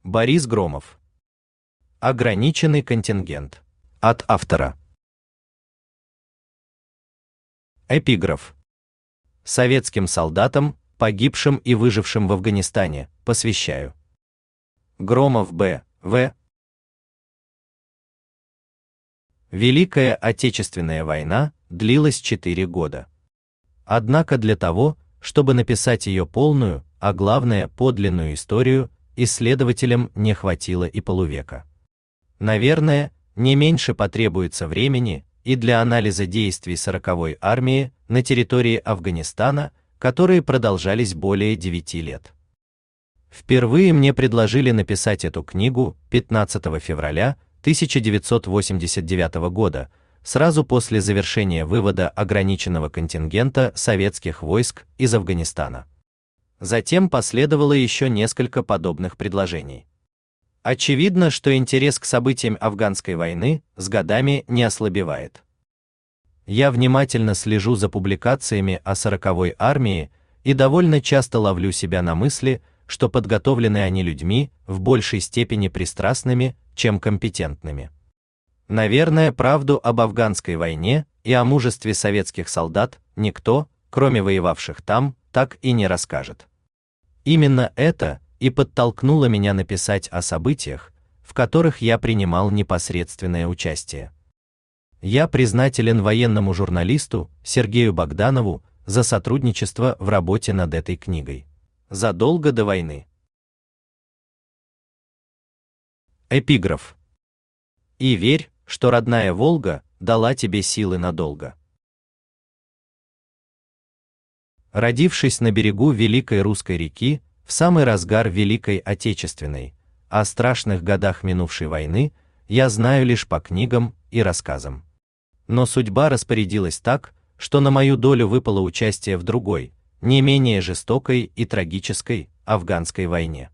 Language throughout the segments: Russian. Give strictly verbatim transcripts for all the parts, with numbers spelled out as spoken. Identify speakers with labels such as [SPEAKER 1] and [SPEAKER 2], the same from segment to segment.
[SPEAKER 1] Борис Громов. Ограниченный контингент. От автора. Эпиграф. Советским солдатам, погибшим и выжившим в Афганистане, посвящаю. Громов Б. В. Великая Отечественная война длилась четыре года. Однако для того, чтобы написать ее полную, а главное подлинную историю, исследователям не хватило и полувека. Наверное, не меньше потребуется времени и для анализа действий сороковой армии на территории Афганистана, которые продолжались более девяти лет. Впервые мне предложили написать эту книгу пятнадцатого февраля тысяча девятьсот восемьдесят девятого года, сразу после завершения вывода ограниченного контингента советских войск из Афганистана. Затем последовало еще несколько подобных предложений. Очевидно, что интерес к событиям афганской войны с годами не ослабевает. Я внимательно слежу за публикациями о сороковой армии и довольно часто ловлю себя на мысли, что подготовлены они людьми в большей степени пристрастными, чем компетентными. Наверное, правду об афганской войне и о мужестве советских солдат никто, кроме воевавших там, так и не расскажет. Именно это и подтолкнуло меня написать о событиях, в которых я принимал непосредственное участие. Я признателен военному журналисту Сергею Богданову за сотрудничество в работе над этой книгой. Задолго до войны. Эпиграф. И верь, что родная Волга дала тебе силы надолго. Родившись на берегу Великой Русской реки, в самый разгар Великой Отечественной, о страшных годах минувшей войны, я знаю лишь по книгам и рассказам. Но судьба распорядилась так, что на мою долю выпало участие в другой, не менее жестокой и трагической, афганской войне.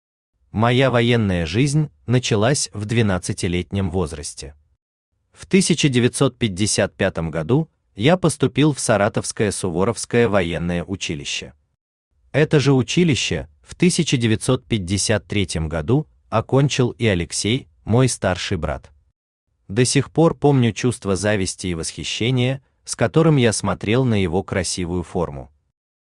[SPEAKER 1] Моя военная жизнь началась в двенадцатилетнем возрасте. В тысяча девятьсот пятьдесят пятом году я поступил в Саратовское Суворовское военное училище. Это же училище в тысяча девятьсот пятьдесят третьем году окончил и Алексей, мой старший брат. До сих пор помню чувство зависти и восхищения, с которым я смотрел на его красивую форму.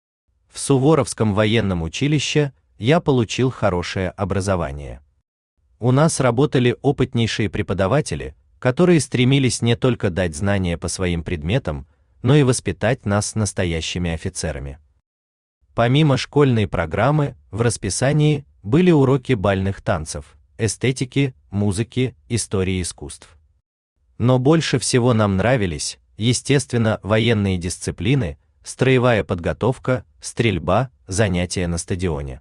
[SPEAKER 1] В Суворовском военном училище я получил хорошее образование. У нас работали опытнейшие преподаватели, которые стремились не только дать знания по своим предметам, но и воспитать нас настоящими офицерами. Помимо школьной программы, в расписании были уроки бальных танцев, эстетики, музыки, истории искусств. Но больше всего нам нравились, естественно, военные дисциплины, строевая подготовка, стрельба, занятия на стадионе.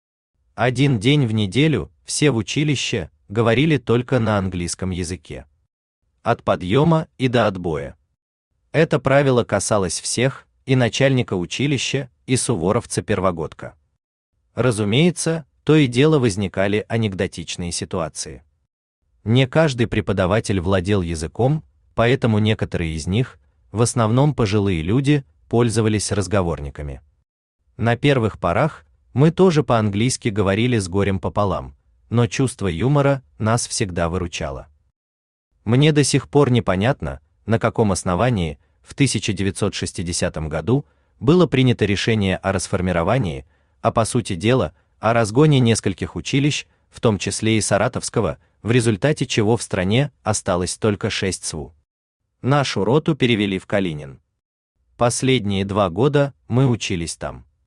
[SPEAKER 1] Один день в неделю все в училище говорили только на английском языке. От подъема и до отбоя. Это правило касалось всех, и начальника училища, и суворовца-первогодка. Разумеется, то и дело возникали анекдотичные ситуации. Не каждый преподаватель владел языком, поэтому некоторые из них, в основном пожилые люди, пользовались разговорниками. На первых порах мы тоже по-английски говорили с горем пополам, но чувство юмора нас всегда выручало. Мне до сих пор непонятно, на каком основании в тысяча девятьсот шестидесятом году было принято решение о расформировании, а по сути дела, о разгоне нескольких училищ, в том числе и Саратовского, в результате чего в стране осталось только шесть СВУ. Нашу роту перевели в Калинин. Последние два года мы учились там.